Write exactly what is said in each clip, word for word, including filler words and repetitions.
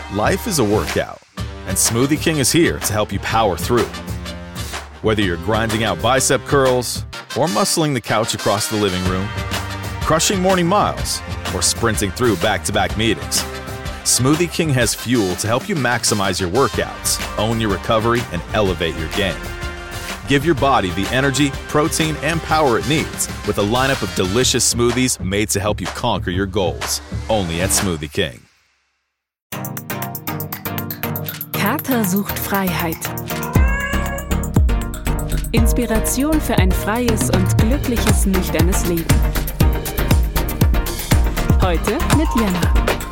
Life is a workout, and Smoothie King is here to help you power through. Whether you're grinding out bicep curls or muscling the couch across the living room, crushing morning miles, or sprinting through back-to-back meetings, Smoothie King has fuel to help you maximize your workouts, own your recovery, and elevate your game. Give your body the energy, protein, and power it needs with a lineup of delicious smoothies made to help you conquer your goals. Only at Smoothie King. Kater sucht Freiheit. Inspiration für ein freies und glückliches, nüchternes Leben. Heute mit Jana.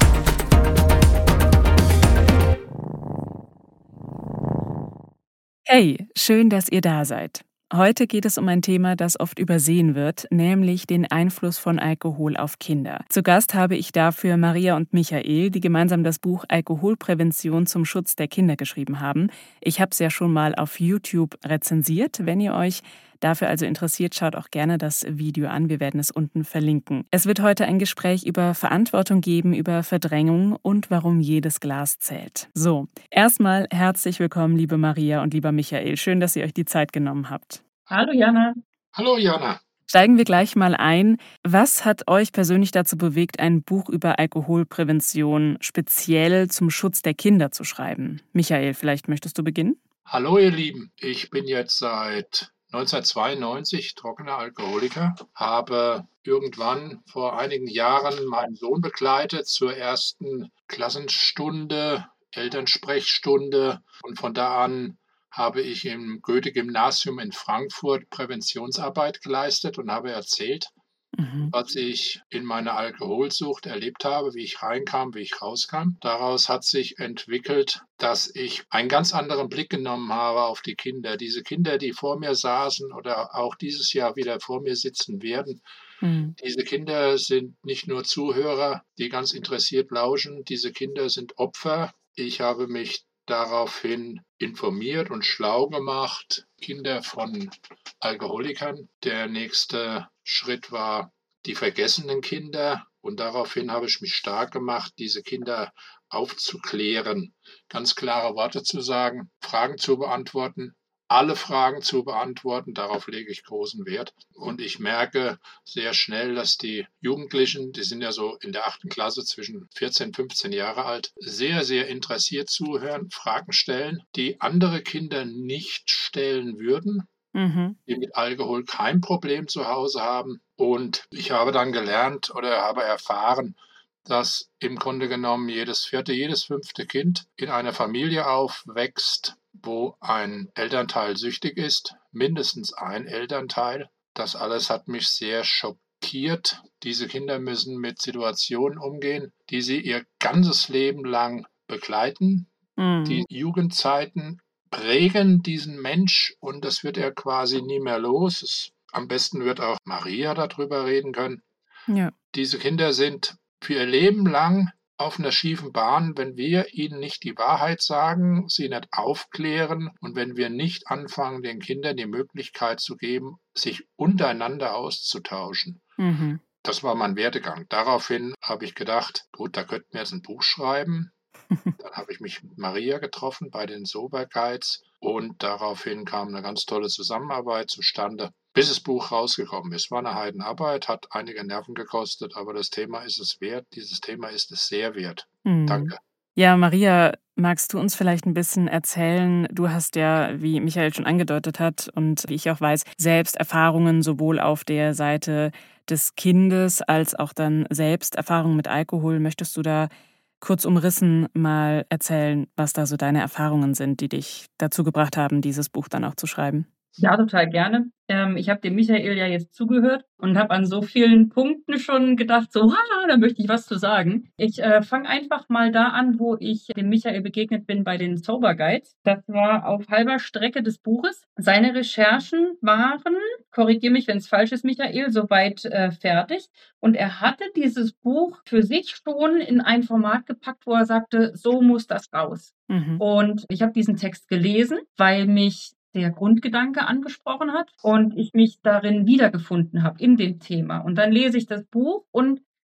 Hey, schön, dass ihr da seid. Heute geht es um ein Thema, das oft übersehen wird, nämlich den Einfluss von Alkohol auf Kinder. Zu Gast habe ich dafür Maria und Michael, die gemeinsam das Buch Alkoholprävention zum Schutz der Kinder geschrieben haben. Ich habe es ja schon mal auf YouTube rezensiert. Wenn ihr euch dafür also interessiert, schaut auch gerne das Video an. Wir werden es unten verlinken. Es wird heute ein Gespräch über Verantwortung geben, über Verdrängung und warum jedes Glas zählt. So, erstmal herzlich willkommen, liebe Maria und lieber Michael. Schön, dass ihr euch die Zeit genommen habt. Hallo Jana. Hallo Jana. Steigen wir gleich mal ein. Was hat euch persönlich dazu bewegt, ein Buch über Alkoholprävention speziell zum Schutz der Kinder zu schreiben? Michael, vielleicht möchtest du beginnen? Hallo ihr Lieben, ich bin jetzt seit neunzehnhundertzweiundneunzig trockener Alkoholiker, habe irgendwann vor einigen Jahren meinen Sohn begleitet zur ersten Klassenstunde, Elternsprechstunde, und von da an habe ich im Goethe-Gymnasium in Frankfurt Präventionsarbeit geleistet und habe erzählt, mhm. was ich in meiner Alkoholsucht erlebt habe, wie ich reinkam, wie ich rauskam. Daraus hat sich entwickelt, dass ich einen ganz anderen Blick genommen habe auf die Kinder. Diese Kinder, die vor mir saßen oder auch dieses Jahr wieder vor mir sitzen werden, mhm. diese Kinder sind nicht nur Zuhörer, die ganz interessiert lauschen. Diese Kinder sind Opfer. Ich habe mich daraufhin informiert und schlau gemacht. Kinder von Alkoholikern. Der nächste Schritt war die vergessenen Kinder. Und daraufhin habe ich mich stark gemacht, diese Kinder aufzuklären. Ganz klare Worte zu sagen, Fragen zu beantworten, alle Fragen zu beantworten, darauf lege ich großen Wert. Und ich merke sehr schnell, dass die Jugendlichen, die sind ja so in der achten Klasse zwischen vierzehn und fünfzehn Jahre alt, sehr, sehr interessiert zuhören, Fragen stellen, die andere Kinder nicht stellen würden, mhm. die mit Alkohol kein Problem zu Hause haben. Und ich habe dann gelernt oder habe erfahren, dass im Grunde genommen jedes vierte, jedes fünfte Kind in einer Familie aufwächst, wo ein Elternteil süchtig ist, mindestens ein Elternteil. Das alles hat mich sehr schockiert. Diese Kinder müssen mit Situationen umgehen, die sie ihr ganzes Leben lang begleiten. Mhm. Die Jugendzeiten prägen diesen Mensch und das wird er quasi nie mehr los. Es, am besten wird auch Maria darüber reden können. Ja. Diese Kinder sind für ihr Leben lang auf einer schiefen Bahn, wenn wir ihnen nicht die Wahrheit sagen, sie nicht aufklären und wenn wir nicht anfangen, den Kindern die Möglichkeit zu geben, sich untereinander auszutauschen. Mhm. Das war mein Werdegang. Daraufhin habe ich gedacht, gut, da könnten wir jetzt ein Buch schreiben. Dann habe ich mich mit Maria getroffen bei den Sober Guides und daraufhin kam eine ganz tolle Zusammenarbeit zustande, bis das Buch rausgekommen ist. War eine Heidenarbeit, hat einige Nerven gekostet, aber das Thema ist es wert. Dieses Thema ist es sehr wert. Mhm. Danke. Ja, Maria, magst du uns vielleicht ein bisschen erzählen? Du hast ja, wie Michael schon angedeutet hat und wie ich auch weiß, selbst Erfahrungen sowohl auf der Seite des Kindes als auch dann selbst Erfahrungen mit Alkohol. Möchtest du da kurz umrissen mal erzählen, was da so deine Erfahrungen sind, die dich dazu gebracht haben, dieses Buch dann auch zu schreiben? Ja, total gerne. Ähm, ich habe dem Michael ja jetzt zugehört und habe an so vielen Punkten schon gedacht, so, ha, da möchte ich was zu sagen. Ich äh, fange einfach mal da an, wo ich dem Michael begegnet bin bei den Sober Guides. Das war auf halber Strecke des Buches. Seine Recherchen waren, korrigiere mich, wenn es falsch ist, Michael, soweit äh, fertig. Und er hatte dieses Buch für sich schon in ein Format gepackt, wo er sagte, so muss das raus. Mhm. Und ich habe diesen Text gelesen, weil mich der Grundgedanke angesprochen hat und ich mich darin wiedergefunden habe, in dem Thema. Und dann lese ich das Buch und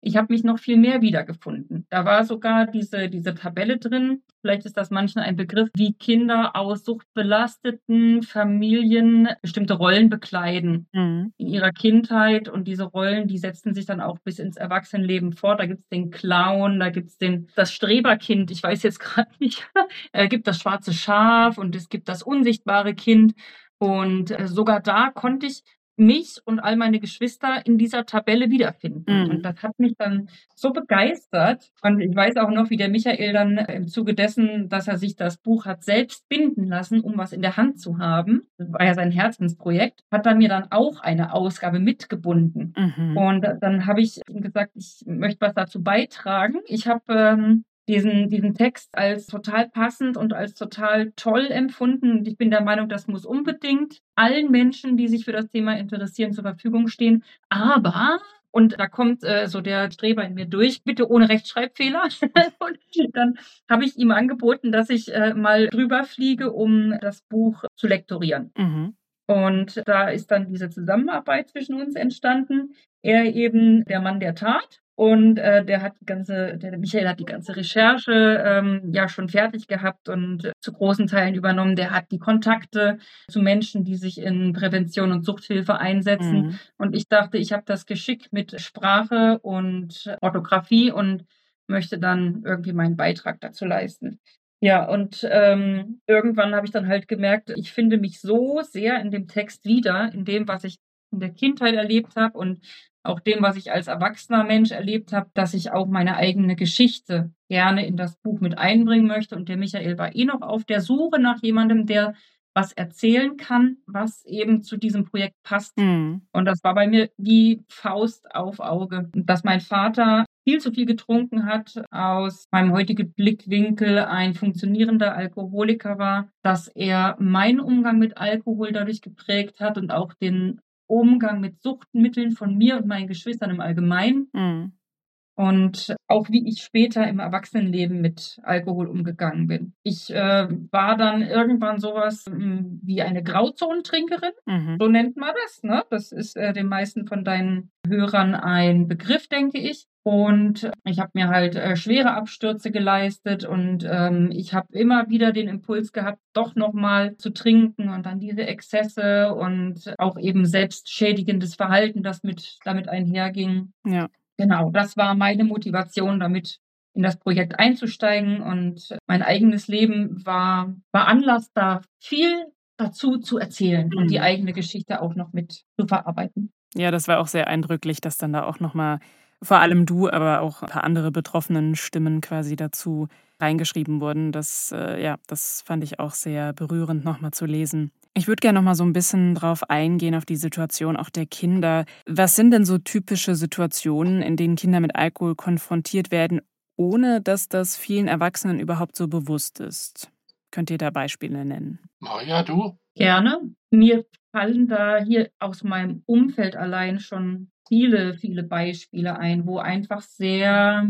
ich habe mich noch viel mehr wiedergefunden. Da war sogar diese, diese Tabelle drin, vielleicht ist das manchen ein Begriff, wie Kinder aus suchtbelasteten Familien bestimmte Rollen bekleiden Mhm. in ihrer Kindheit. Und diese Rollen, die setzen sich dann auch bis ins Erwachsenenleben fort. Da gibt es den Clown, da gibt es den, das Streberkind, ich weiß jetzt gerade nicht, es gibt das schwarze Schaf und es gibt das unsichtbare Kind. Und äh, sogar da konnte ich mich und all meine Geschwister in dieser Tabelle wiederfinden. Mhm. Und das hat mich dann so begeistert. Und ich weiß auch noch, wie der Michael dann im Zuge dessen, dass er sich das Buch hat selbst binden lassen, um was in der Hand zu haben, das war ja sein Herzensprojekt, hat er mir dann auch eine Ausgabe mitgebunden. Mhm. Und dann habe ich ihm gesagt, ich möchte was dazu beitragen. Ich habe ähm, diesen, diesen Text als total passend und als total toll empfunden. Und ich bin der Meinung, das muss unbedingt allen Menschen, die sich für das Thema interessieren, zur Verfügung stehen. Aber, und da kommt äh, so der Streber in mir durch, bitte ohne Rechtschreibfehler. Und dann habe ich ihm angeboten, dass ich äh, mal drüber fliege, um das Buch zu lektorieren. Mhm. Und da ist dann diese Zusammenarbeit zwischen uns entstanden. Er eben der Mann der Tat. Und äh, der hat die ganze, der Michael hat die ganze Recherche ähm, ja schon fertig gehabt und äh, zu großen Teilen übernommen. Der hat die Kontakte zu Menschen, die sich in Prävention und Suchthilfe einsetzen. Mhm. Und ich dachte, ich habe das Geschick mit Sprache und Orthographie und möchte dann irgendwie meinen Beitrag dazu leisten. Ja, und ähm, irgendwann habe ich dann halt gemerkt, ich finde mich so sehr in dem Text wieder, in dem, was ich in der Kindheit erlebt habe und auch dem, was ich als erwachsener Mensch erlebt habe, dass ich auch meine eigene Geschichte gerne in das Buch mit einbringen möchte. Und der Michael war eh noch auf der Suche nach jemandem, der was erzählen kann, was eben zu diesem Projekt passt. Mhm. Und das war bei mir wie Faust auf Auge. Und dass mein Vater viel zu viel getrunken hat, aus meinem heutigen Blickwinkel ein funktionierender Alkoholiker war, dass er meinen Umgang mit Alkohol dadurch geprägt hat und auch den Umgang mit Suchtmitteln von mir und meinen Geschwistern im Allgemeinen. Mhm. Und auch wie ich später im Erwachsenenleben mit Alkohol umgegangen bin. Ich äh, war dann irgendwann sowas mh, wie eine Grauzonentrinkerin, Mhm. so nennt man das. Ne? Das ist äh, den meisten von deinen Hörern ein Begriff, denke ich. Und ich habe mir halt äh, schwere Abstürze geleistet und ähm, ich habe immer wieder den Impuls gehabt, doch nochmal zu trinken und dann diese Exzesse und auch eben selbstschädigendes Verhalten, das mit damit einherging. Ja. Genau, das war meine Motivation, damit in das Projekt einzusteigen. Und mein eigenes Leben war, war Anlass, da viel dazu zu erzählen und die Mhm. eigene Geschichte auch noch mit zu verarbeiten. Ja, das war auch sehr eindrücklich, dass dann da auch noch mal vor allem du, aber auch ein paar andere betroffenen Stimmen quasi dazu reingeschrieben wurden. Das, äh, ja, das fand ich auch sehr berührend, noch mal zu lesen. Ich würde gerne noch mal so ein bisschen drauf eingehen, auf die Situation auch der Kinder. Was sind denn so typische Situationen, in denen Kinder mit Alkohol konfrontiert werden, ohne dass das vielen Erwachsenen überhaupt so bewusst ist? Könnt ihr da Beispiele nennen? Maria, du? Gerne. Mir fallen da hier aus meinem Umfeld allein schon viele, viele Beispiele ein, wo einfach sehr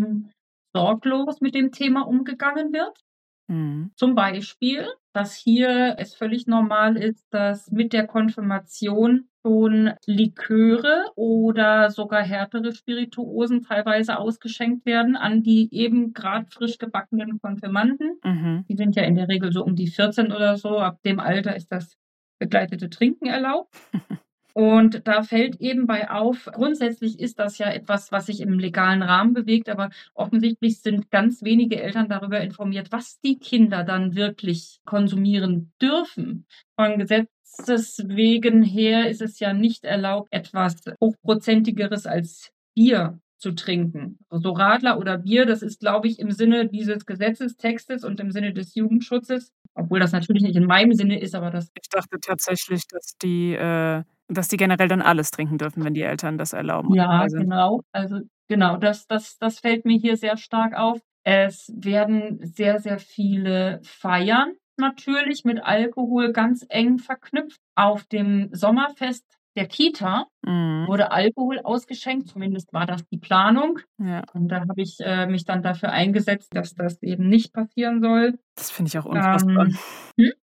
sorglos mit dem Thema umgegangen wird. Mhm. Zum Beispiel, dass hier es völlig normal ist, dass mit der Konfirmation schon Liköre oder sogar härtere Spirituosen teilweise ausgeschenkt werden an die eben gerade frisch gebackenen Konfirmanden. Mhm. Die sind ja in der Regel so um die vierzehn oder so. Ab dem Alter ist das begleitete Trinken erlaubt. Und da fällt eben bei auf, grundsätzlich ist das ja etwas, was sich im legalen Rahmen bewegt, aber offensichtlich sind ganz wenige Eltern darüber informiert, was die Kinder dann wirklich konsumieren dürfen. Von Gesetzes wegen her ist es ja nicht erlaubt, etwas Hochprozentigeres als Bier zu trinken. So Radler oder Bier, das ist, glaube ich, im Sinne dieses Gesetzestextes und im Sinne des Jugendschutzes, obwohl das natürlich nicht in meinem Sinne ist, aber das... Ich dachte tatsächlich, dass die, äh, dass die generell dann alles trinken dürfen, wenn die Eltern das erlauben und Ja, dabei sind. genau. Also genau, das, das, das fällt mir hier sehr stark auf. Es werden sehr, sehr viele Feiern natürlich mit Alkohol ganz eng verknüpft. Auf dem Sommerfest der Kita Mhm. wurde Alkohol ausgeschenkt, zumindest war das die Planung. Ja, Und da habe ich äh, mich dann dafür eingesetzt, dass das eben nicht passieren soll. das finde ich auch unfassbar. Ähm, hm?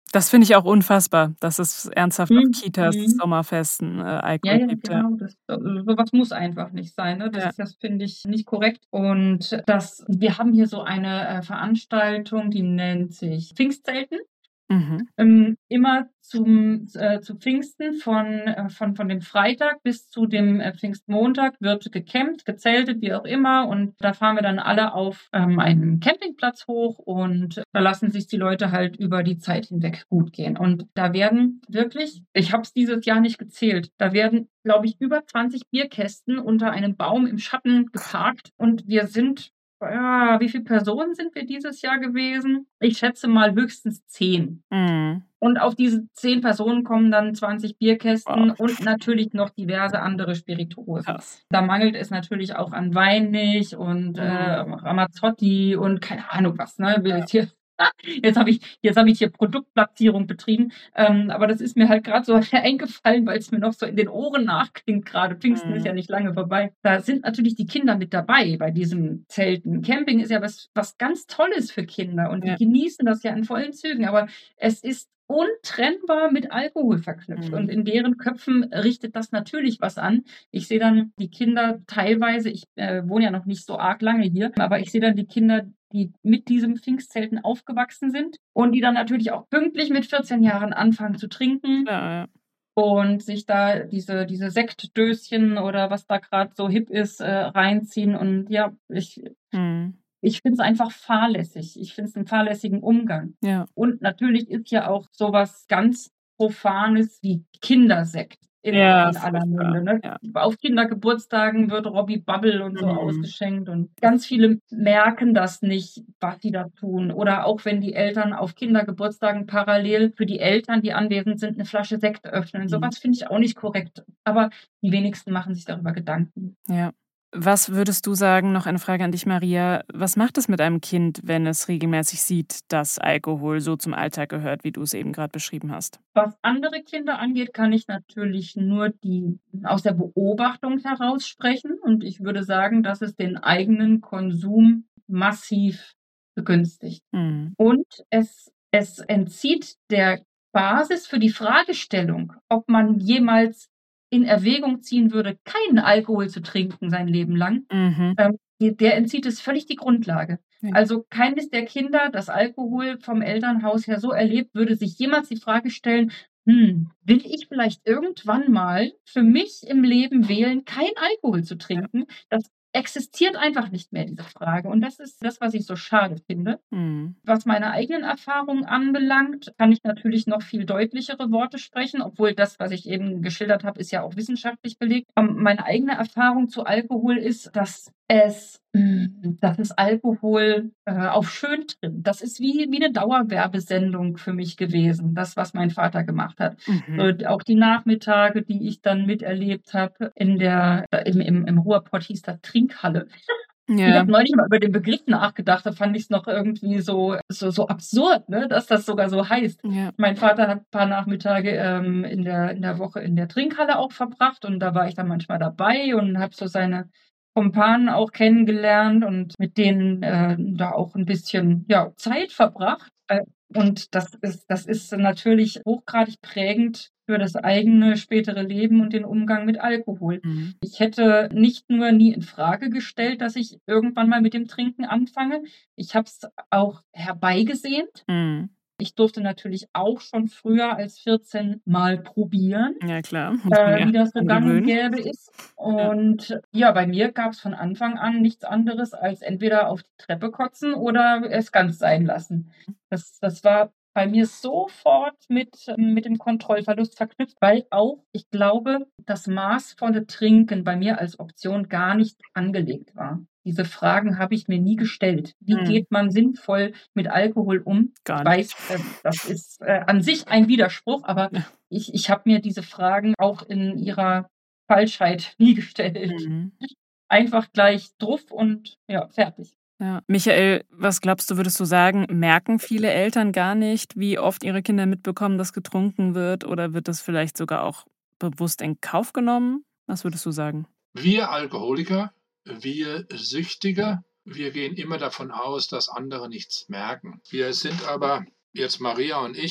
Das finde ich auch unfassbar, dass es ernsthaft auf Mhm. Kitas, Mhm. Sommerfesten, äh, Ja, Alkohol ja, gibt, ja. genau. Das äh, so was muss einfach nicht sein, ne? Das Ja. das finde ich nicht korrekt. Und das wir haben hier so eine, äh, Veranstaltung, die nennt sich Pfingstzelten. Mhm. Ähm, immer zum äh, zu Pfingsten von äh, von von dem Freitag bis zu dem, äh, Pfingstmontag wird gecampt, gezeltet, wie auch immer. Und da fahren wir dann alle auf, ähm, einen Campingplatz hoch und da lassen sich die Leute halt über die Zeit hinweg gut gehen. Und da werden wirklich, ich habe es dieses Jahr nicht gezählt, da werden, glaube ich, über zwanzig Bierkästen unter einem Baum im Schatten geparkt und wir sind ja, wie viele Personen sind wir dieses Jahr gewesen? Ich schätze mal höchstens zehn. Mhm. Und auf diese zehn Personen kommen dann zwanzig Bierkästen Wow. und natürlich noch diverse andere Spirituosen. Krass. Da mangelt es natürlich auch an Wein nicht und äh, Mhm. Ramazzotti und keine Ahnung was. Ne? Will jetzt hier, jetzt habe ich, jetzt habe ich hier Produktplatzierung betrieben. Ähm, aber das ist mir halt gerade so eingefallen, weil es mir noch so in den Ohren nachklingt gerade. Pfingsten ist ja Mhm. nicht lange vorbei. Da sind natürlich die Kinder mit dabei bei diesen Zelten. Camping ist ja was, was ganz Tolles für Kinder und die Ja. genießen das ja in vollen Zügen. Aber es ist untrennbar mit Alkohol verknüpft. Und Mhm. in deren Köpfen richtet das natürlich was an. Ich sehe dann die Kinder teilweise, ich äh, wohne ja noch nicht so arg lange hier, aber ich sehe dann die Kinder, die mit diesem Pfingstzelten aufgewachsen sind und die dann natürlich auch pünktlich mit vierzehn Jahren anfangen zu trinken Ja, ja. und sich da diese, diese Sektdöschen oder was da gerade so hip ist, äh, reinziehen. Und ja, ich, Mhm. ich finde es einfach fahrlässig. Ich finde es einen fahrlässigen Umgang. Ja. Und natürlich ist ja auch sowas ganz Profanes wie Kindersekt in, Ja, in aller furchtbar. Munde. Ne? Ja. Auf Kindergeburtstagen wird Robbie Bubble und so Mhm. ausgeschenkt und ganz viele merken das nicht, was sie da tun. Oder auch wenn die Eltern auf Kindergeburtstagen parallel für die Eltern, die anwesend sind, eine Flasche Sekt öffnen. Mhm. Sowas finde ich auch nicht korrekt. Aber die wenigsten machen sich darüber Gedanken. Ja. Was würdest du sagen, noch eine Frage an dich, Maria, was macht es mit einem Kind, wenn es regelmäßig sieht, dass Alkohol so zum Alltag gehört, wie du es eben gerade beschrieben hast? Was andere Kinder angeht, kann ich natürlich nur die aus der Beobachtung heraus sprechen. Und ich würde sagen, dass es den eigenen Konsum massiv begünstigt. Mhm. Und es, es entzieht der Basis für die Fragestellung, ob man jemals in Erwägung ziehen würde, keinen Alkohol zu trinken sein Leben lang. Mhm. Ähm, die- der entzieht es völlig die Grundlage. Ja. Also keines der Kinder, das Alkohol vom Elternhaus her so erlebt, würde sich jemals die Frage stellen, hm, will ich vielleicht irgendwann mal für mich im Leben wählen, kein Alkohol zu trinken? Das existiert einfach nicht mehr, diese Frage. Und das ist das, was ich so schade finde. Mhm. Was meine eigenen Erfahrungen anbelangt, kann ich natürlich noch viel deutlichere Worte sprechen, obwohl das, was ich eben geschildert habe, ist ja auch wissenschaftlich belegt. Ähm, Meine eigene Erfahrung zu Alkohol ist, dass es, mh, dass es Alkohol äh, auf schön trimmt. Das ist wie, wie eine Dauerwerbesendung für mich gewesen, das, was mein Vater gemacht hat. Mhm. So, auch die Nachmittage, die ich dann miterlebt habe, in der, äh, im, im, im Ruhrpott hieß das Trinkhalle. Ich Ja. habe neulich mal über den Begriff nachgedacht, da fand ich es noch irgendwie so, so, so absurd, ne, dass das sogar so heißt. Ja. Mein Vater hat ein paar Nachmittage ähm, in, der, in der Woche in der Trinkhalle auch verbracht und da war ich dann manchmal dabei und habe so seine Kumpanen auch kennengelernt und mit denen äh, da auch ein bisschen ja, Zeit verbracht. Äh, und das ist, das ist natürlich hochgradig prägend für das eigene spätere Leben und den Umgang mit Alkohol. Mhm. Ich hätte nicht nur nie in Frage gestellt, dass ich irgendwann mal mit dem Trinken anfange. Ich habe es auch herbeigesehnt. Mhm. Ich durfte natürlich auch schon früher als vierzehn mal probieren, Ja, klar. äh, Ja, wie das so gang und angewöhnen. gäbe ist. Und ja, bei mir gab es von Anfang an nichts anderes als entweder auf die Treppe kotzen oder es ganz sein lassen. Das, das war bei mir sofort mit, ähm, mit dem Kontrollverlust verknüpft, weil auch, ich glaube, das maßvolle Trinken bei mir als Option gar nicht angelegt war. Diese Fragen habe ich mir nie gestellt. Wie Mhm. geht man sinnvoll mit Alkohol um? Gar Ich nicht. weiß, äh, das ist äh, an sich ein Widerspruch, aber Ja. ich, ich habe mir diese Fragen auch in ihrer Falschheit nie gestellt. Mhm. Einfach gleich druff und ja, fertig. Ja. Michael, was glaubst du, würdest du sagen, merken viele Eltern gar nicht, wie oft ihre Kinder mitbekommen, dass getrunken wird, oder wird das vielleicht sogar auch bewusst in Kauf genommen? Was würdest du sagen? Wir Alkoholiker, wir Süchtige, wir gehen immer davon aus, dass andere nichts merken. Wir sind aber, jetzt Maria und ich,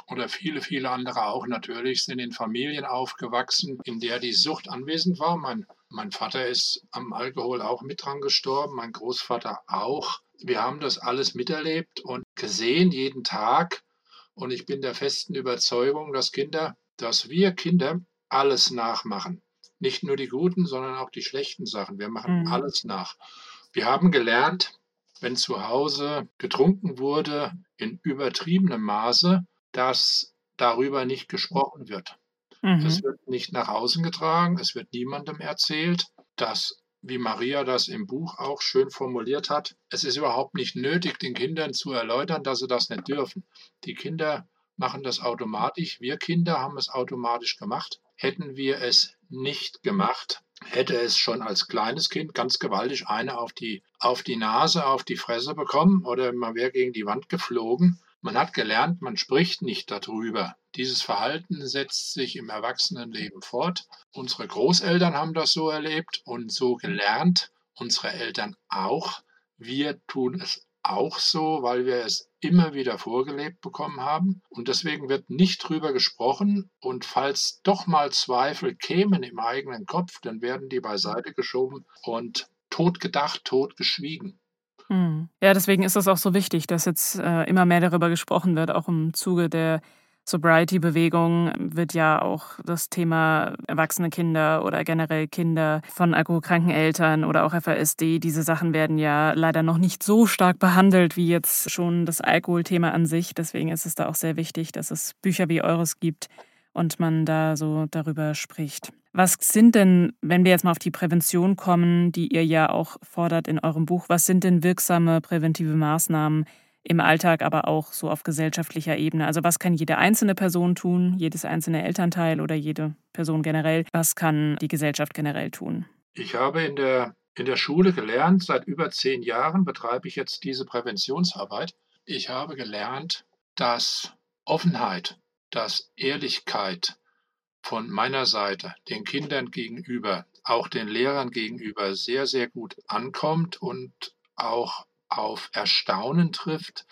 oder viele, viele andere auch natürlich, sind in Familien aufgewachsen, in der die Sucht anwesend war. Mein, mein Vater ist am Alkohol auch mit dran gestorben, mein Großvater auch. Wir haben das alles miterlebt und gesehen jeden Tag. Und ich bin der festen Überzeugung, dass Kinder, dass wir Kinder alles nachmachen. Nicht nur die guten, sondern auch die schlechten Sachen. Wir machen Mhm. alles nach. Wir haben gelernt, wenn zu Hause getrunken wurde in übertriebenem Maße, dass darüber nicht gesprochen wird. Mhm. Es wird nicht nach außen getragen, es wird niemandem erzählt, dass, wie Maria das im Buch auch schön formuliert hat, es ist überhaupt nicht nötig, den Kindern zu erläutern, dass sie das nicht dürfen. Die Kinder machen das automatisch, wir Kinder haben es automatisch gemacht. Hätten wir es nicht gemacht, hätte es schon als kleines Kind ganz gewaltig eine auf die, auf die Nase, auf die Fresse bekommen oder man wäre gegen die Wand geflogen. Man hat gelernt, man spricht nicht darüber. Dieses Verhalten setzt sich im Erwachsenenleben fort. Unsere Großeltern haben das so erlebt und so gelernt, unsere Eltern auch. Wir tun es auch so, weil wir es immer wieder vorgelebt bekommen haben. Und deswegen wird nicht drüber gesprochen. Und falls doch mal Zweifel kämen im eigenen Kopf, dann werden die beiseite geschoben und tot gedacht, tot geschwiegen. Mhm. Ja, deswegen ist es auch so wichtig, dass jetzt äh, immer mehr darüber gesprochen wird. Auch im Zuge der Sobriety-Bewegung wird ja auch das Thema erwachsene Kinder oder generell Kinder von alkoholkranken Eltern oder auch F A S D, diese Sachen werden ja leider noch nicht so stark behandelt wie jetzt schon das Alkoholthema an sich. Deswegen ist es da auch sehr wichtig, dass es Bücher wie eures gibt und man da so darüber spricht. Was sind denn, wenn wir jetzt mal auf die Prävention kommen, die ihr ja auch fordert in eurem Buch, was sind denn wirksame präventive Maßnahmen im Alltag, aber auch so auf gesellschaftlicher Ebene? Also was kann jede einzelne Person tun, jedes einzelne Elternteil oder jede Person generell? Was kann die Gesellschaft generell tun? Ich habe in der, in der Schule gelernt, seit über zehn Jahren betreibe ich jetzt diese Präventionsarbeit. Ich habe gelernt, dass Offenheit, dass Ehrlichkeit von meiner Seite den Kindern gegenüber, auch den Lehrern gegenüber sehr, sehr gut ankommt und auch auf Erstaunen trifft.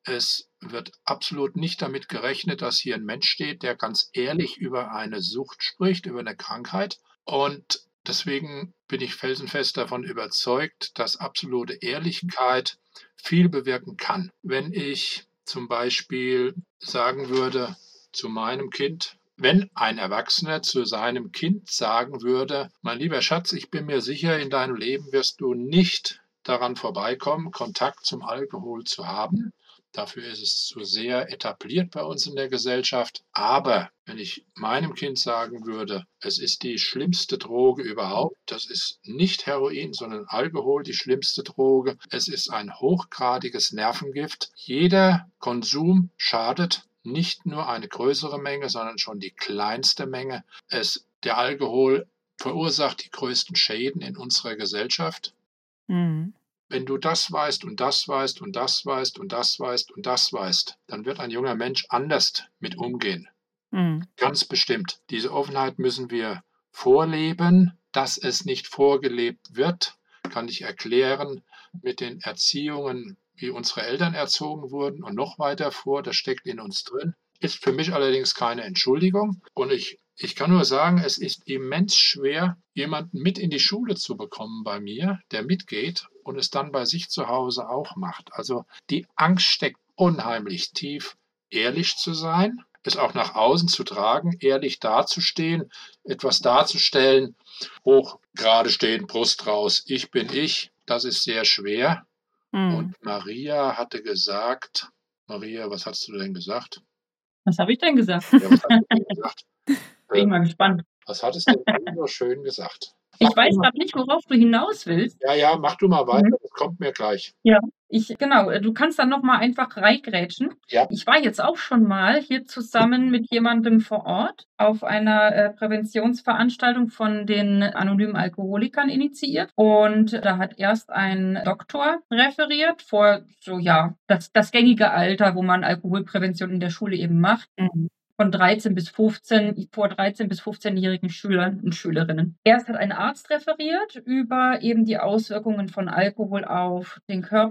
Es wird absolut nicht damit gerechnet, dass hier ein Mensch steht, der ganz ehrlich über eine Sucht spricht, über eine Krankheit. Und deswegen bin ich felsenfest davon überzeugt, dass absolute Ehrlichkeit viel bewirken kann. Wenn ich zum Beispiel sagen würde zu meinem Kind, wenn ein Erwachsener zu seinem Kind sagen würde, mein lieber Schatz, ich bin mir sicher, in deinem Leben wirst du nicht daran vorbeikommen, Kontakt zum Alkohol zu haben. Dafür ist es zu sehr etabliert bei uns in der Gesellschaft. Aber wenn ich meinem Kind sagen würde, es ist die schlimmste Droge überhaupt, das ist nicht Heroin, sondern Alkohol, die schlimmste Droge. Es ist ein hochgradiges Nervengift. Jeder Konsum schadet. Nicht nur eine größere Menge, sondern schon die kleinste Menge. Es, der Alkohol verursacht die größten Schäden in unserer Gesellschaft. Mhm. Wenn du das weißt und das weißt und das weißt und das weißt und das weißt, dann wird ein junger Mensch anders mit umgehen. Mhm. Ganz bestimmt. Diese Offenheit müssen wir vorleben. Dass es nicht vorgelebt wird, kann ich erklären mit den Erziehungen, wie unsere Eltern erzogen wurden und noch weiter vor. Das steckt in uns drin. Ist für mich allerdings keine Entschuldigung. Und ich, ich kann nur sagen, es ist immens schwer, jemanden mit in die Schule zu bekommen bei mir, der mitgeht und es dann bei sich zu Hause auch macht. Also die Angst steckt unheimlich tief, ehrlich zu sein, es auch nach außen zu tragen, ehrlich dazustehen, etwas darzustellen, hoch gerade stehen, Brust raus, ich bin ich, das ist sehr schwer. Mhm. Und Maria hatte gesagt, Maria, was hast du denn gesagt? Was habe ich denn gesagt? Ja, was hast du denn gesagt? Bin ich mal gespannt. Was hattest du denn so schön gesagt? Ich Mach weiß du mal, gerade nicht, worauf du hinaus willst. ja, ja, mach du mal weiter, Mhm. das kommt mir gleich. Ja, ich, genau, äh, du kannst dann nochmal einfach reingrätschen. Ja. Ich war jetzt auch schon mal hier zusammen mit jemandem vor Ort auf einer äh, Präventionsveranstaltung von den anonymen Alkoholikern initiiert. Und da hat erst ein Doktor referiert vor so, ja, das, das gängige Alter, wo man Alkoholprävention in der Schule eben macht. Mhm. Von dreizehn bis fünfzehn, vor dreizehn bis fünfzehnjährigen Schülern und Schülerinnen. Erst hat ein Arzt referiert über eben die Auswirkungen von Alkohol auf den Körper.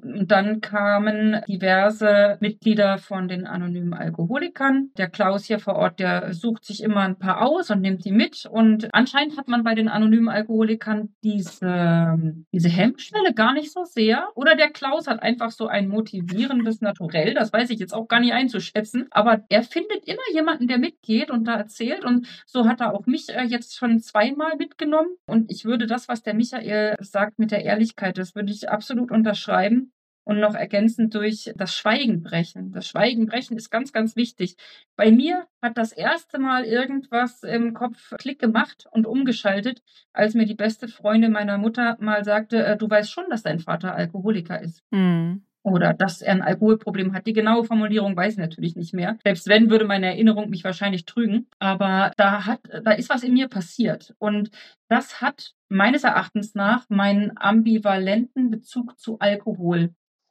Und dann kamen diverse Mitglieder von den anonymen Alkoholikern. Der Klaus hier vor Ort, der sucht sich immer ein paar aus und nimmt die mit. Und anscheinend hat man bei den anonymen Alkoholikern diese, diese Hemmschwelle gar nicht so sehr. Oder der Klaus hat einfach so ein motivierendes Naturell. Das weiß ich jetzt auch gar nicht einzuschätzen. Aber er findet immer jemanden, der mitgeht und da erzählt. Und so hat er auch mich äh, jetzt schon zweimal mitgenommen. Und ich würde das, was der Michael sagt mit der Ehrlichkeit, das würde ich absolut unterschreiben. Und noch ergänzend durch das Schweigen brechen. Das Schweigen brechen ist ganz, ganz wichtig. Bei mir hat das erste Mal irgendwas im Kopf Klick gemacht und umgeschaltet, als mir die beste Freundin meiner Mutter mal sagte, äh, du weißt schon, dass dein Vater Alkoholiker ist. Mhm. Oder dass er ein Alkoholproblem hat. Die genaue Formulierung weiß ich natürlich nicht mehr. Selbst wenn, würde meine Erinnerung mich wahrscheinlich trügen. Aber da hat, da ist was in mir passiert. Und das hat meines Erachtens nach meinen ambivalenten Bezug zu Alkohol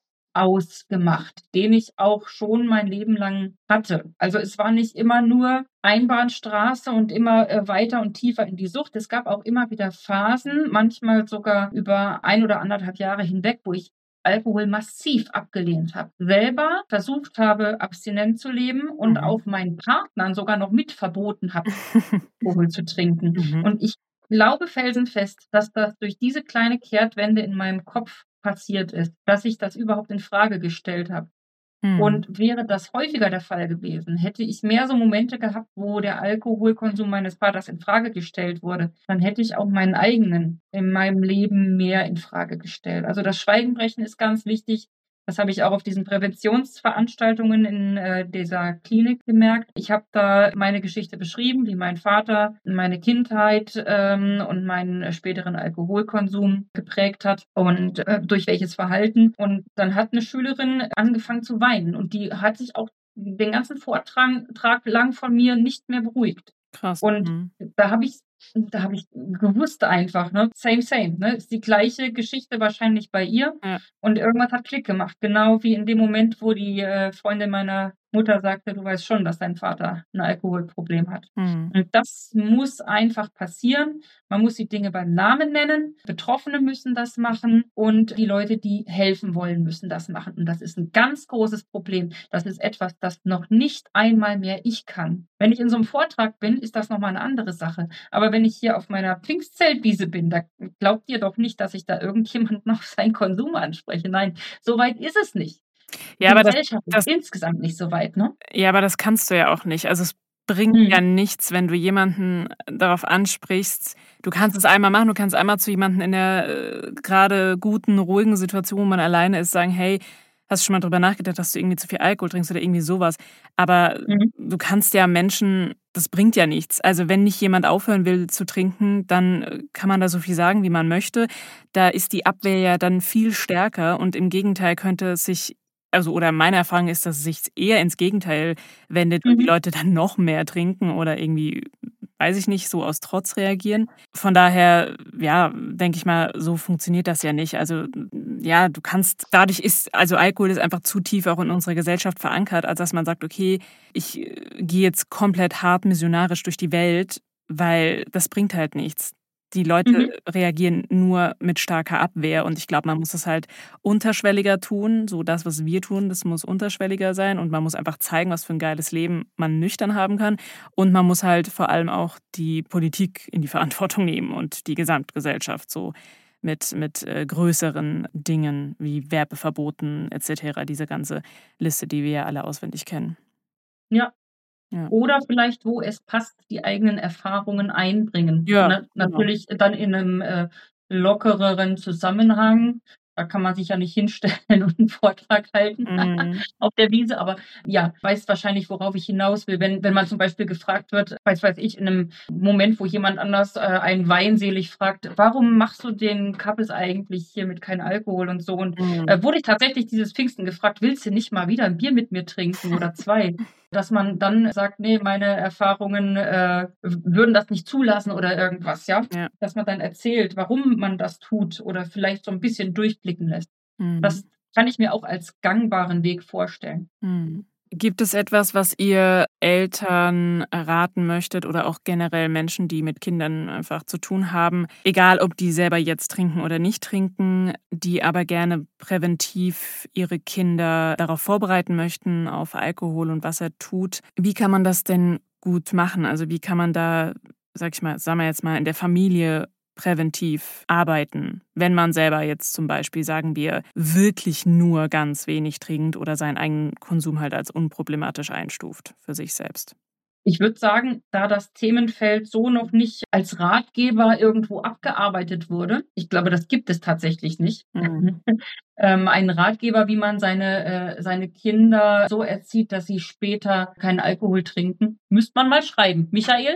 ausgemacht, den ich auch schon mein Leben lang hatte. Also es war nicht immer nur Einbahnstraße und immer äh, weiter und tiefer in die Sucht. Es gab auch immer wieder Phasen, manchmal sogar über ein oder anderthalb Jahre hinweg, wo ich Alkohol massiv abgelehnt habe. Selber versucht habe, abstinent zu leben und Mhm. auch meinen Partnern sogar noch mit verboten habe, Alkohol zu trinken. Mhm. Und ich glaube felsenfest, dass das durch diese kleine Kehrtwende in meinem Kopf passiert ist, dass ich das überhaupt in Frage gestellt habe. Mhm. Und wäre das häufiger der Fall gewesen, hätte ich mehr so Momente gehabt, wo der Alkoholkonsum meines Vaters in Frage gestellt wurde, dann hätte ich auch meinen eigenen in meinem Leben mehr in Frage gestellt. Also das Schweigenbrechen ist ganz wichtig. Das habe ich auch auf diesen Präventionsveranstaltungen in äh, dieser Klinik gemerkt. Ich habe da meine Geschichte beschrieben, wie mein Vater meine Kindheit ähm, und meinen späteren Alkoholkonsum geprägt hat und äh, durch welches Verhalten. Und dann hat eine Schülerin angefangen zu weinen und die hat sich auch den ganzen Vortrag Trag lang von mir nicht mehr beruhigt. Krass. Und Mhm. da habe ich Da habe ich gewusst einfach, ne? Same, same. Ne? Ist die gleiche Geschichte wahrscheinlich bei ihr. Ja. Und irgendwas hat Klick gemacht. Genau wie in dem Moment, wo die äh, Freundin meiner Mutter sagte, du weißt schon, dass dein Vater ein Alkoholproblem hat. Mhm. Und das muss einfach passieren. Man muss die Dinge beim Namen nennen. Betroffene müssen das machen und die Leute, die helfen wollen, müssen das machen. Und das ist ein ganz großes Problem. Das ist etwas, das noch nicht einmal mehr ich kann. Wenn ich in so einem Vortrag bin, ist das nochmal eine andere Sache. Aber wenn ich hier auf meiner Pfingstzeltwiese bin, da glaubt ihr doch nicht, dass ich da irgendjemanden auf seinen Konsum anspreche. Nein, so weit ist es nicht. Ja, Die aber das, Gesellschaft das, ist insgesamt nicht so weit, ne? ja, aber das kannst du ja auch nicht. Also es bringt Hm. ja nichts, wenn du jemanden darauf ansprichst. Du kannst es einmal machen, du kannst einmal zu jemandem in der äh, gerade guten, ruhigen Situation, wo man alleine ist, sagen, hey, hast du schon mal drüber nachgedacht, dass du irgendwie zu viel Alkohol trinkst oder irgendwie sowas. Aber Mhm. du kannst ja Menschen, das bringt ja nichts. Also wenn nicht jemand aufhören will zu trinken, dann äh, kann man da so viel sagen, wie man möchte. Da ist die Abwehr ja dann viel stärker und im Gegenteil könnte es sich, also oder meine Erfahrung ist, dass es sich eher ins Gegenteil wendet und die Mhm. Leute dann noch mehr trinken oder irgendwie, weiß ich nicht, so aus Trotz reagieren. Von daher, ja, denke ich mal, so funktioniert das ja nicht. Also ja, du kannst, dadurch ist, also Alkohol ist einfach zu tief auch in unserer Gesellschaft verankert, als dass man sagt, okay, ich äh, gehe jetzt komplett hart missionarisch durch die Welt, weil das bringt halt nichts. Die Leute Mhm. reagieren nur mit starker Abwehr und ich glaube, man muss das halt unterschwelliger tun. So das, was wir tun, das muss unterschwelliger sein und man muss einfach zeigen, was für ein geiles Leben man nüchtern haben kann. Und man muss halt vor allem auch die Politik in die Verantwortung nehmen und die Gesamtgesellschaft so mit, mit äh, größeren Dingen wie Werbeverboten et cetera. Diese ganze Liste, die wir ja alle auswendig kennen. Ja. Ja. Oder vielleicht, wo es passt, die eigenen Erfahrungen einbringen. Ja, Na, genau. natürlich dann in einem äh, lockereren Zusammenhang. Da kann man sich ja nicht hinstellen und einen Vortrag halten Mhm. auf der Wiese. Aber ja, weißt wahrscheinlich, worauf ich hinaus will. Wenn, wenn man zum Beispiel gefragt wird, weiß weiß ich, in einem Moment, wo jemand anders äh, einen Wein selig fragt, warum machst du den Kappes eigentlich hier mit kein Alkohol und so? Und Mhm. äh, wurde ich tatsächlich dieses Pfingsten gefragt, willst du nicht mal wieder ein Bier mit mir trinken oder zwei? Dass man dann sagt, nee, meine Erfahrungen äh, würden das nicht zulassen oder irgendwas, ja? Ja. Dass man dann erzählt, warum man das tut oder vielleicht so ein bisschen durchblicken lässt. Mhm. Das kann ich mir auch als gangbaren Weg vorstellen. Mhm. Gibt es etwas, was ihr Eltern raten möchtet oder auch generell Menschen, die mit Kindern einfach zu tun haben, egal ob die selber jetzt trinken oder nicht trinken, die aber gerne präventiv ihre Kinder darauf vorbereiten möchten, auf Alkohol und was er tut? Wie kann man das denn gut machen? Also wie kann man da, sag ich mal, sagen wir jetzt mal, in der Familie präventiv arbeiten, wenn man selber jetzt zum Beispiel, sagen wir, wirklich nur ganz wenig trinkt oder seinen eigenen Konsum halt als unproblematisch einstuft für sich selbst? Ich würde sagen, da das Themenfeld so noch nicht als Ratgeber irgendwo abgearbeitet wurde, ich glaube, das gibt es tatsächlich nicht. Mhm. ähm, einen Ratgeber, wie man seine, äh, seine Kinder so erzieht, dass sie später keinen Alkohol trinken, müsste man mal schreiben. Michael?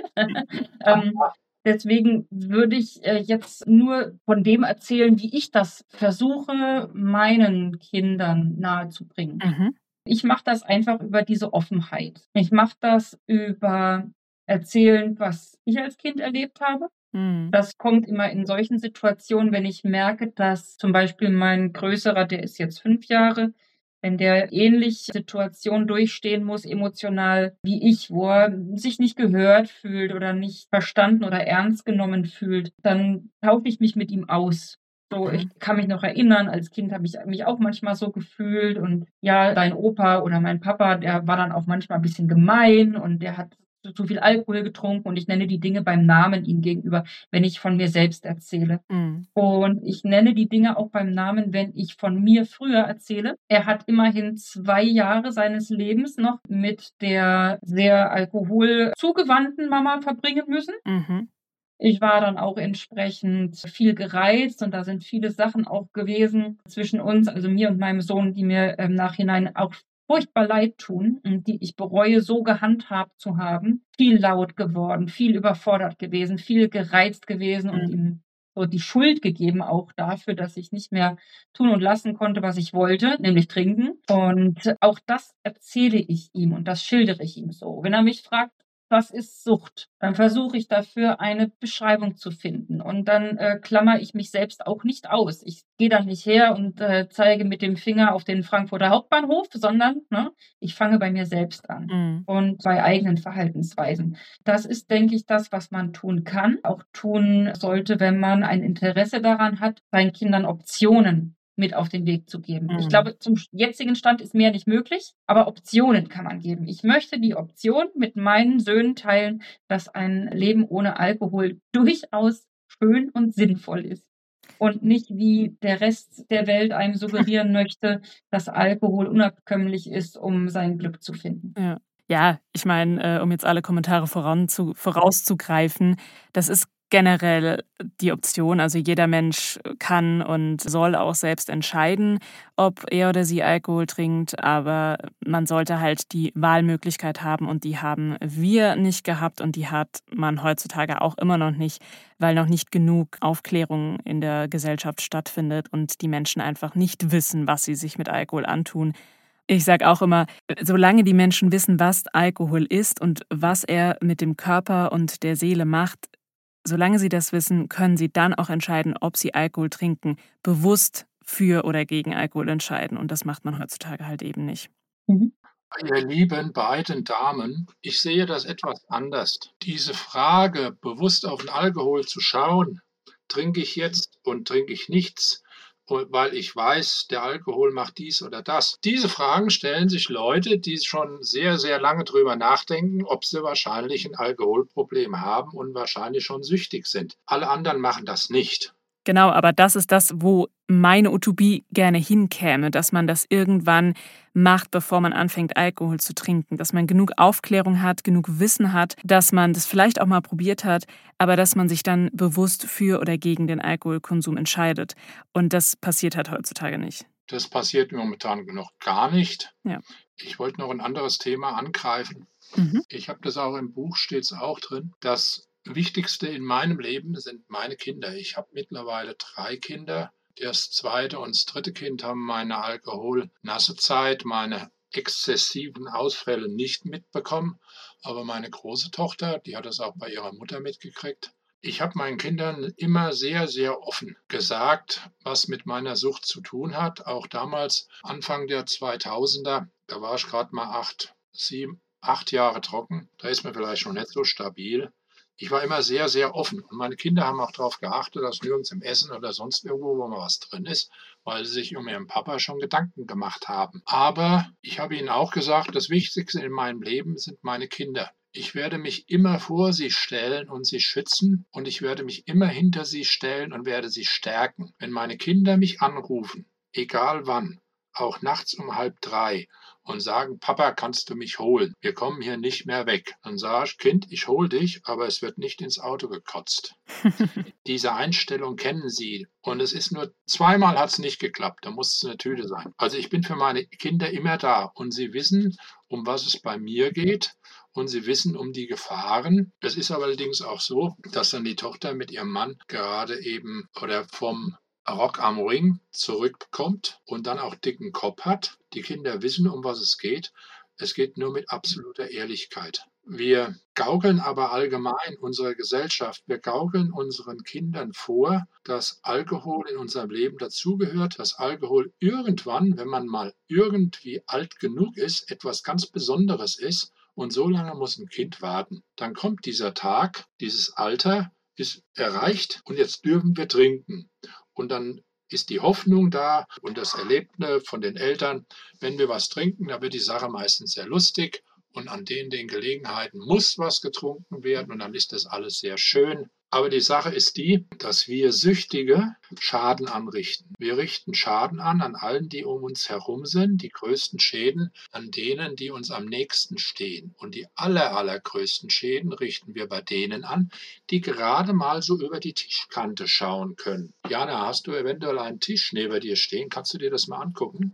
ähm, Deswegen würde ich äh, jetzt nur von dem erzählen, wie ich das versuche, meinen Kindern nahezubringen. Mhm. Ich mache das einfach über diese Offenheit. Ich mache das über Erzählen, was ich als Kind erlebt habe. Mhm. Das kommt immer in solchen Situationen, wenn ich merke, dass zum Beispiel mein Größerer, der ist jetzt fünf Jahre, wenn der ähnliche Situationen durchstehen muss, emotional wie ich, wo er sich nicht gehört fühlt oder nicht verstanden oder ernst genommen fühlt, dann tausche ich mich mit ihm aus. So, ich kann mich noch erinnern, als Kind habe ich mich auch manchmal so gefühlt und ja, dein Opa oder mein Papa, der war dann auch manchmal ein bisschen gemein und der hat zu, zu viel Alkohol getrunken und ich nenne die Dinge beim Namen ihm gegenüber, wenn ich von mir selbst erzähle. Mhm. Und ich nenne die Dinge auch beim Namen, wenn ich von mir früher erzähle. Er hat immerhin zwei Jahre seines Lebens noch mit der sehr alkoholzugewandten Mama verbringen müssen. Mhm. Ich war dann auch entsprechend viel gereizt und da sind viele Sachen auch gewesen zwischen uns, also mir und meinem Sohn, die mir im Nachhinein auch furchtbar leid tun und die ich bereue, so gehandhabt zu haben. Viel laut geworden, viel überfordert gewesen, viel gereizt gewesen und Mhm. ihm so die Schuld gegeben auch dafür, dass ich nicht mehr tun und lassen konnte, was ich wollte, nämlich trinken. Und auch das erzähle ich ihm und das schildere ich ihm so. Wenn er mich fragt, was ist Sucht? Dann versuche ich dafür eine Beschreibung zu finden. Und dann äh, klammer ich mich selbst auch nicht aus. Ich gehe dann nicht her und äh, zeige mit dem Finger auf den Frankfurter Hauptbahnhof, sondern ne, ich fange bei mir selbst an Mhm. und bei eigenen Verhaltensweisen. Das ist, denke ich, das, was man tun kann, auch tun sollte, wenn man ein Interesse daran hat, seinen Kindern Optionen mit auf den Weg zu geben. Mhm. Ich glaube, zum jetzigen Stand ist mehr nicht möglich, aber Optionen kann man geben. Ich möchte die Option mit meinen Söhnen teilen, dass ein Leben ohne Alkohol durchaus schön und sinnvoll ist. Und nicht wie der Rest der Welt einem suggerieren möchte, dass Alkohol unabkömmlich ist, um sein Glück zu finden. Ja. Ja, ich meine, äh, um jetzt alle Kommentare voran zu, vorauszugreifen, das ist generell die Option. Also jeder Mensch kann und soll auch selbst entscheiden, ob er oder sie Alkohol trinkt, aber man sollte halt die Wahlmöglichkeit haben und die haben wir nicht gehabt und die hat man heutzutage auch immer noch nicht, weil noch nicht genug Aufklärung in der Gesellschaft stattfindet und die Menschen einfach nicht wissen, was sie sich mit Alkohol antun. Ich sage auch immer, solange die Menschen wissen, was Alkohol ist und was er mit dem Körper und der Seele macht, solange sie das wissen, können sie dann auch entscheiden, ob sie Alkohol trinken, bewusst für oder gegen Alkohol entscheiden. Und das macht man heutzutage halt eben nicht. Mhm. Ihr lieben beiden Damen, ich sehe das etwas anders. Diese Frage, bewusst auf den Alkohol zu schauen, trinke ich jetzt und trinke ich nichts, weil ich weiß, der Alkohol macht dies oder das. Diese Fragen stellen sich Leute, die schon sehr, sehr lange drüber nachdenken, ob sie wahrscheinlich ein Alkoholproblem haben und wahrscheinlich schon süchtig sind. Alle anderen machen das nicht. Genau, aber das ist das, wo meine Utopie gerne hinkäme, dass man das irgendwann macht, bevor man anfängt, Alkohol zu trinken. Dass man genug Aufklärung hat, genug Wissen hat, dass man das vielleicht auch mal probiert hat, aber dass man sich dann bewusst für oder gegen den Alkoholkonsum entscheidet. Und das passiert halt heutzutage nicht. Das passiert momentan noch gar nicht. Ja. Ich wollte noch ein anderes Thema angreifen. Mhm. Ich habe das auch im Buch, steht es auch drin. Das Wichtigste in meinem Leben sind meine Kinder. Ich habe mittlerweile drei Kinder. Das zweite und das dritte Kind haben meine alkoholnasse Zeit, meine exzessiven Ausfälle nicht mitbekommen. Aber meine große Tochter, die hat es auch bei ihrer Mutter mitgekriegt. Ich habe meinen Kindern immer sehr, sehr offen gesagt, was mit meiner Sucht zu tun hat. Auch damals, Anfang der zweitausender, da war ich gerade mal acht, sieben, acht Jahre trocken. Da ist man vielleicht schon nicht so stabil. Ich war immer sehr, sehr offen. Und meine Kinder haben auch darauf geachtet, dass nirgends im Essen oder sonst irgendwo, wo mal was drin ist, weil sie sich um ihren Papa schon Gedanken gemacht haben. Aber ich habe ihnen auch gesagt, das Wichtigste in meinem Leben sind meine Kinder. Ich werde mich immer vor sie stellen und sie schützen und ich werde mich immer hinter sie stellen und werde sie stärken. Wenn meine Kinder mich anrufen, egal wann, auch nachts um halb drei, und sagen, Papa, kannst du mich holen? Wir kommen hier nicht mehr weg. Dann sage ich, Kind, ich hol dich, aber es wird nicht ins Auto gekotzt. Diese Einstellung kennen Sie. Und es ist nur zweimal hat es nicht geklappt. Da muss es eine Tüte sein. Also ich bin für meine Kinder immer da. Und sie wissen, um was es bei mir geht. Und sie wissen um die Gefahren. Es ist aber allerdings auch so, dass dann die Tochter mit ihrem Mann gerade eben oder vom Rock am Ring zurückkommt und dann auch dicken Kopf hat. Die Kinder wissen, um was es geht. Es geht nur mit absoluter Ehrlichkeit. Wir gaukeln aber allgemein unserer Gesellschaft, wir gaukeln unseren Kindern vor, dass Alkohol in unserem Leben dazugehört, dass Alkohol irgendwann, wenn man mal irgendwie alt genug ist, etwas ganz Besonderes ist. Und so lange muss ein Kind warten. Dann kommt dieser Tag, dieses Alter ist erreicht und jetzt dürfen wir trinken. Und dann ist die Hoffnung da und das Erlebte von den Eltern, wenn wir was trinken, dann wird die Sache meistens sehr lustig und an den, den Gelegenheiten muss was getrunken werden und dann ist das alles sehr schön. Aber die Sache ist die, dass wir Süchtige Schaden anrichten. Wir richten Schaden an an allen, die um uns herum sind, die größten Schäden an denen, die uns am nächsten stehen. Und die aller, allergrößten Schäden richten wir bei denen an, die gerade mal so über die Tischkante schauen können. Jana, hast du eventuell einen Tisch neben dir stehen? Kannst du dir das mal angucken?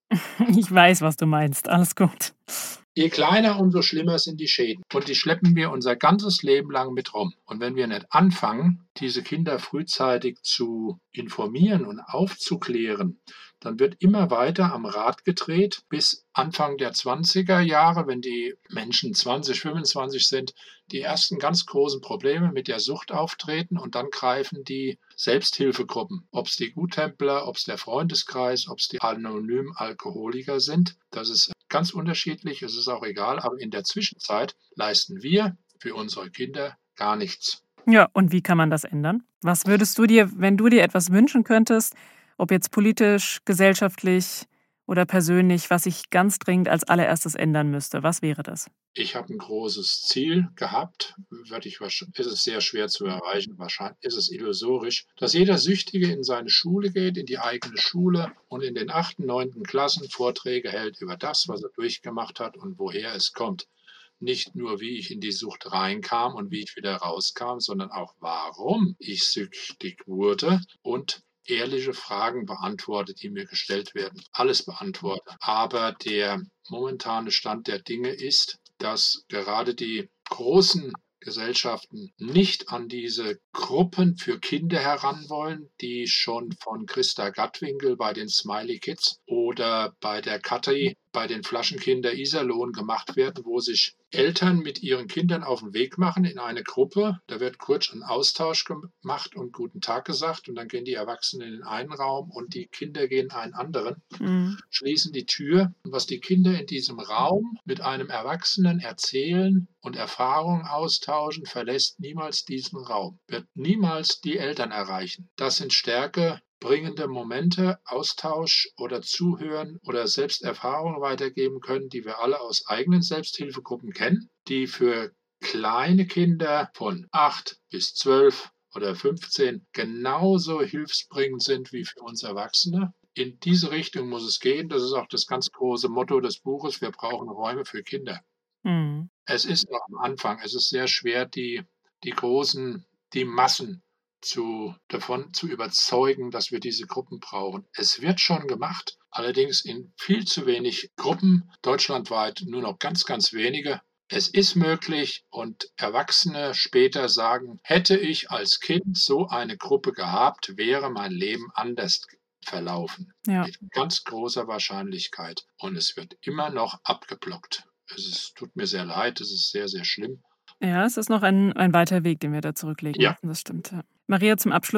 Ich weiß, was du meinst. Alles gut. Je kleiner, umso schlimmer sind die Schäden. Und die schleppen wir unser ganzes Leben lang mit rum. Und wenn wir nicht anfangen, diese Kinder frühzeitig zu informieren und aufzuklären, dann wird immer weiter am Rad gedreht bis Anfang der zwanziger Jahre, wenn die Menschen zwanzig, fünfundzwanzig sind, die ersten ganz großen Probleme mit der Sucht auftreten und dann greifen die Selbsthilfegruppen, ob es die Guttempler, ob es der Freundeskreis, ob es die anonymen Alkoholiker sind. Das ist ganz unterschiedlich, es ist auch egal, aber in der Zwischenzeit leisten wir für unsere Kinder gar nichts. Ja, und wie kann man das ändern? Was würdest du dir, wenn du dir etwas wünschen könntest, ob jetzt politisch, gesellschaftlich oder persönlich, was sich ganz dringend als allererstes ändern müsste? Was wäre das? Ich habe ein großes Ziel gehabt, würde ich, ist es sehr schwer zu erreichen, wahrscheinlich ist es illusorisch, dass jeder Süchtige in seine Schule geht, in die eigene Schule und in den achten, neunten Klassen Vorträge hält über das, was er durchgemacht hat und woher es kommt. Nicht nur, wie ich in die Sucht reinkam und wie ich wieder rauskam, sondern auch, warum ich süchtig wurde und ehrliche Fragen beantworte, die mir gestellt werden. Alles beantworte. Aber der momentane Stand der Dinge ist, dass gerade die großen Gesellschaften nicht an diese Gruppen für Kinder heran wollen, die schon von Christa Gattwinkel bei den Smiley Kids oder bei der Kathi bei den Flaschenkinder Iserlohn gemacht werden, wo sich Eltern mit ihren Kindern auf den Weg machen in eine Gruppe. Da wird kurz ein Austausch gemacht und guten Tag gesagt und dann gehen die Erwachsenen in den einen Raum und die Kinder gehen in einen anderen, Mhm. schließen die Tür. Und was die Kinder in diesem Raum mit einem Erwachsenen erzählen und Erfahrungen austauschen, verlässt niemals diesen Raum, wird niemals die Eltern erreichen. Das sind Stärke bringende Momente, Austausch oder Zuhören oder selbst Erfahrungen weitergeben können, die wir alle aus eigenen Selbsthilfegruppen kennen, die für kleine Kinder von acht bis zwölf oder fünfzehn genauso hilfsbringend sind wie für uns Erwachsene. In diese Richtung muss es gehen. Das ist auch das ganz große Motto des Buches. Wir brauchen Räume für Kinder. Mhm. Es ist noch am Anfang. Es ist sehr schwer, die, die großen, die Massen zu, davon zu überzeugen, dass wir diese Gruppen brauchen. Es wird schon gemacht, allerdings in viel zu wenig Gruppen, deutschlandweit nur noch ganz, ganz wenige. Es ist möglich und Erwachsene später sagen, hätte ich als Kind so eine Gruppe gehabt, wäre mein Leben anders verlaufen. Ja. Mit ganz großer Wahrscheinlichkeit. Und es wird immer noch abgeblockt. Es ist, tut mir sehr leid, es ist sehr, sehr schlimm. Ja, es ist noch ein, ein weiter Weg, den wir da zurücklegen Ja. müssen, das stimmt. Ja. Maria, zum Abschluss,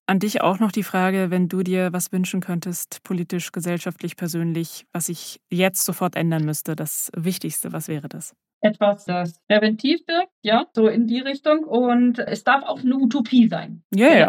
An dich auch noch die Frage, wenn du dir was wünschen könntest, politisch, gesellschaftlich, persönlich, was sich jetzt sofort ändern müsste, das Wichtigste, was wäre das? Etwas, das präventiv wirkt, ja, so in die Richtung. Und es darf auch eine Utopie sein. Ja, ja.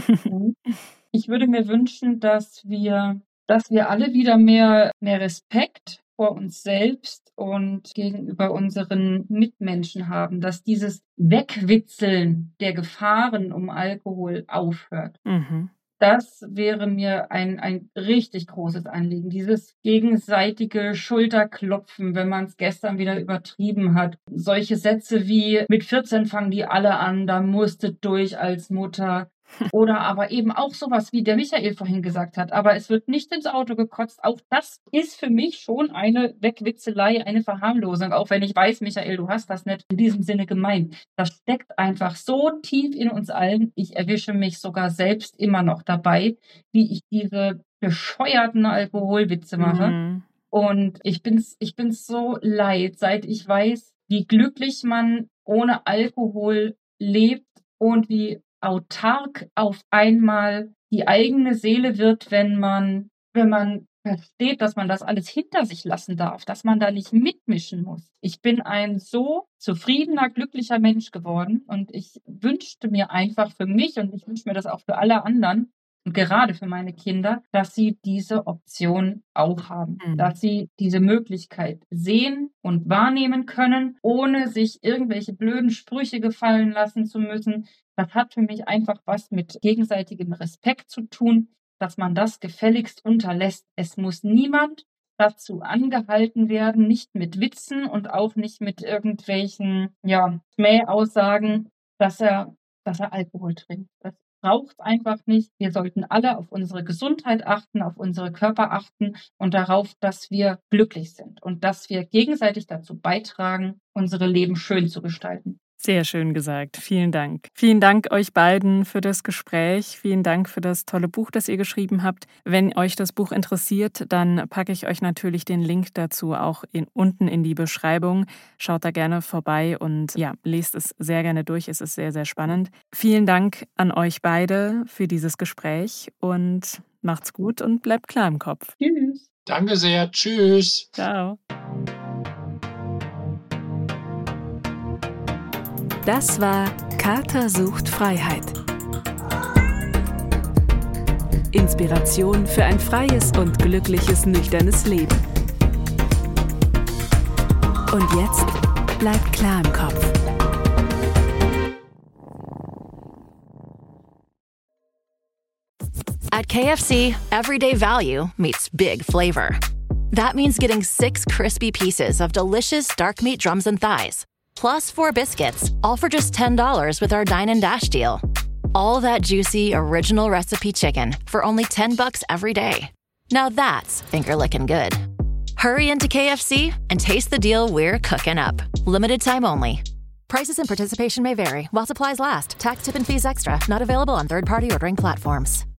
Ich würde mir wünschen, dass wir, dass wir alle wieder mehr, mehr Respekt vor uns selbst und gegenüber unseren Mitmenschen haben, dass dieses Wegwitzeln der Gefahren um Alkohol aufhört. Mhm. Das wäre mir ein, ein richtig großes Anliegen. Dieses gegenseitige Schulterklopfen, wenn man es gestern wieder übertrieben hat. Solche Sätze wie, mit vierzehn fangen die alle an, da musste durch als Mutter. Oder aber eben auch sowas, wie der Michael vorhin gesagt hat. Aber es wird nicht ins Auto gekotzt. Auch das ist für mich schon eine Wegwitzelei, eine Verharmlosung. Auch wenn ich weiß, Michael, du hast das nicht in diesem Sinne gemeint. Das steckt einfach so tief in uns allen. Ich erwische mich sogar selbst immer noch dabei, wie ich diese bescheuerten Alkoholwitze mache. Mhm. Und ich bin's, ich bin's so leid, seit ich weiß, wie glücklich man ohne Alkohol lebt und wie autark auf einmal die eigene Seele wird, wenn man, wenn man versteht, dass man das alles hinter sich lassen darf, dass man da nicht mitmischen muss. Ich bin ein so zufriedener, glücklicher Mensch geworden und ich wünschte mir einfach für mich und ich wünsche mir das auch für alle anderen und gerade für meine Kinder, dass sie diese Option auch haben, Mhm. dass sie diese Möglichkeit sehen und wahrnehmen können, ohne sich irgendwelche blöden Sprüche gefallen lassen zu müssen. Das hat für mich einfach was mit gegenseitigem Respekt zu tun, dass man das gefälligst unterlässt. Es muss niemand dazu angehalten werden, nicht mit Witzen und auch nicht mit irgendwelchen, ja, Schmähaussagen, dass er, dass er Alkohol trinkt. Das braucht es einfach nicht. Wir sollten alle auf unsere Gesundheit achten, auf unsere Körper achten und darauf, dass wir glücklich sind und dass wir gegenseitig dazu beitragen, unsere Leben schön zu gestalten. Sehr schön gesagt. Vielen Dank. Vielen Dank euch beiden für das Gespräch. Vielen Dank für das tolle Buch, das ihr geschrieben habt. Wenn euch das Buch interessiert, dann packe ich euch natürlich den Link dazu auch in, unten in die Beschreibung. Schaut da gerne vorbei und ja, lest es sehr gerne durch. Es ist sehr, sehr spannend. Vielen Dank an euch beide für dieses Gespräch und macht's gut und bleibt klar im Kopf. Tschüss. Danke sehr. Tschüss. Ciao. Das war Kater sucht Freiheit. Inspiration für ein freies und glückliches, nüchternes Leben. Und jetzt bleibt klar im Kopf. At K F C, everyday value meets big flavor. That means getting six crispy pieces of delicious dark meat drums and thighs, plus four biscuits, all for just ten dollars with our Dine and Dash deal. All that juicy, original recipe chicken for only ten bucks every day. Now that's finger-licking good. Hurry into K F C and taste the deal we're cooking up. Limited time only. Prices and participation may vary while supplies last. Tax, tip, and fees extra. Not available on third-party ordering platforms.